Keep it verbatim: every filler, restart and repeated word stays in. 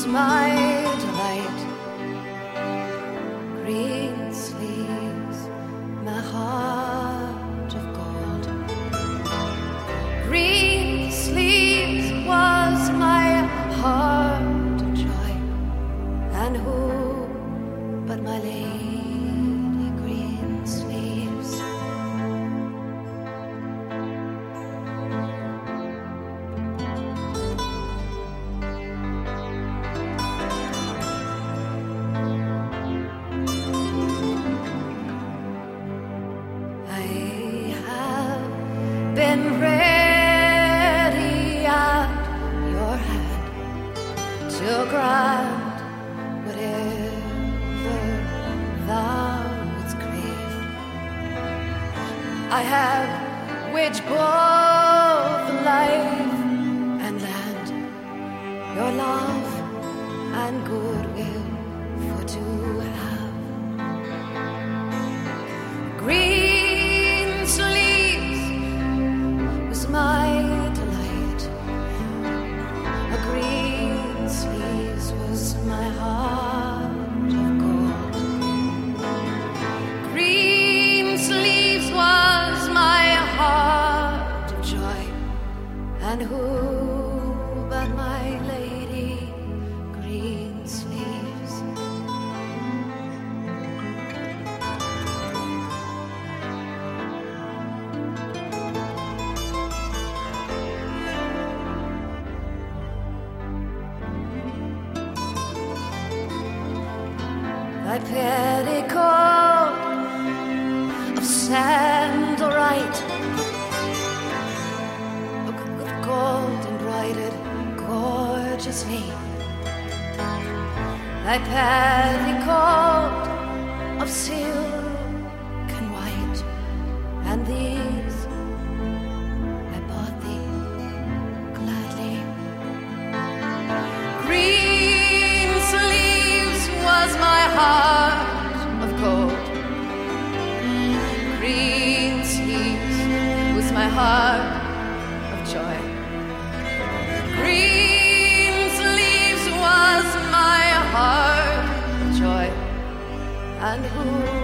my delight. Green sleeves, my heart of gold. Green sleeves was my heart of joy. And who but my lady green sleeves? Been ready at your hand to grant whatever thou wouldst crave. I have waged both life and land, your love and goodwill for to have. Green sleeves my delight. A green sleeves was my heart of gold. Green sleeves was my heart of joy. And who but my lady green sleeves? Thy petticoat of sandalite, with gold embroidered gorgeously. Thy petticoat of silk and white, and these I bought thee gladly. Green sleeves was my heart of gold. Green sleeves was my heart of joy. Green sleeves was my heart of joy. And who